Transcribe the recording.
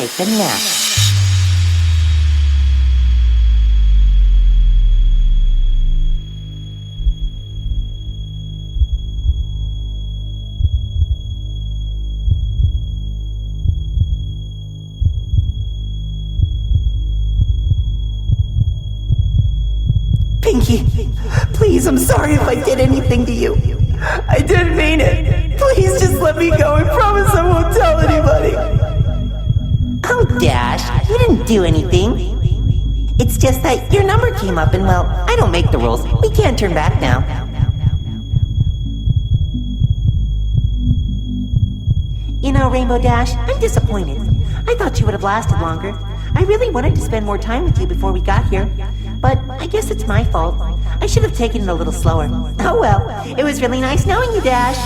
take a nap. Pinky, please, I'm sorry if I did anything to you. I didn't mean it. Please just let me go and promise I won't tell anybody. Oh, Dash, you didn't do anything. It's just that your number came up and, well, I don't make the rules. We can't turn back now. You know, Rainbow Dash, I'm disappointed. I thought you would have lasted longer. I really wanted to spend more time with you before we got here. But I guess it's my fault. I should have taken it a little slower. Oh well, it was really nice knowing you, Dash.